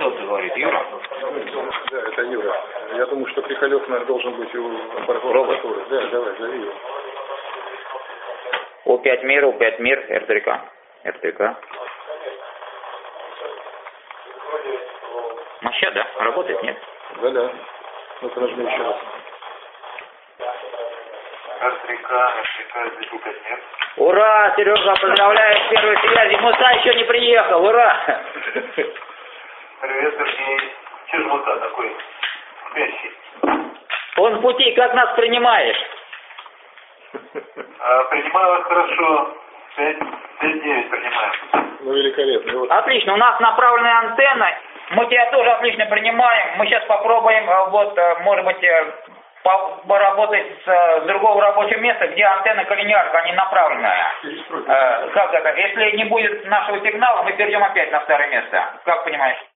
кто-то говорит? Юра? Да, это Юра. Я думаю, что триколес, наверное, должен быть у прокуратуры. Да, давай, зови его. У5 мир, РТК. Моща, да? Работает, нет? Да. Ну-ка нажми еще раз. РТК, нет. Ура, Сережа, поздравляю с первой связи. Муса еще не приехал, ура! Привет, Сергей. Че ж Муса такой спящий? Он в пути, как нас принимаешь? Принимаю вас хорошо. 5-9 принимаю. Ну, великолепно. Вот. Отлично, у нас направленная антенна. Мы тебя тоже отлично принимаем. Мы сейчас попробуем, может быть, поработать с другого рабочего места, где антенна коллинеарка, а не направленная. Как это? Если не будет нашего сигнала, мы перейдем опять на старое место. Как понимаешь?